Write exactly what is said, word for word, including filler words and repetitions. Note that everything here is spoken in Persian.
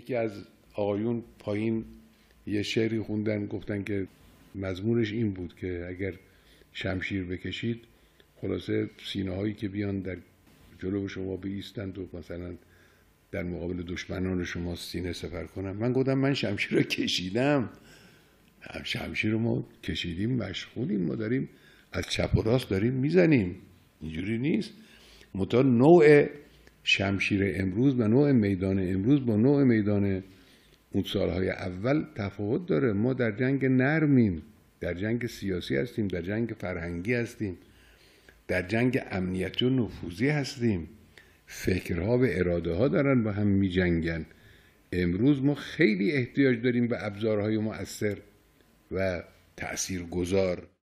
یکی از آقایون پایین یه شعری خوندن، گفتن که مضمونش این بود که اگر شمشیر بکشید خلاصه سینه هایی که بیان در جلو شما بایستند و مثلا در مقابل دشمنان شما سینه سپر کنن. من گفتم من شمشیر رو کشیدم، شمشیر رو ما کشیدیم، مشغولیم، ما داریم از چپ و راست داریم میزنیم، اینجوری نیست. متا نوع شمشیر امروز و نوع میدان امروز با نوع میدان اون سالهای اول تفاوت داره. ما در جنگ نرمیم، در جنگ سیاسی هستیم، در جنگ فرهنگی هستیم، در جنگ امنیتی و نفوذی هستیم. فکرها و اراده ها دارن با هم می جنگن. امروز ما خیلی احتیاج داریم به ابزارهای مؤثر و تأثیرگذار.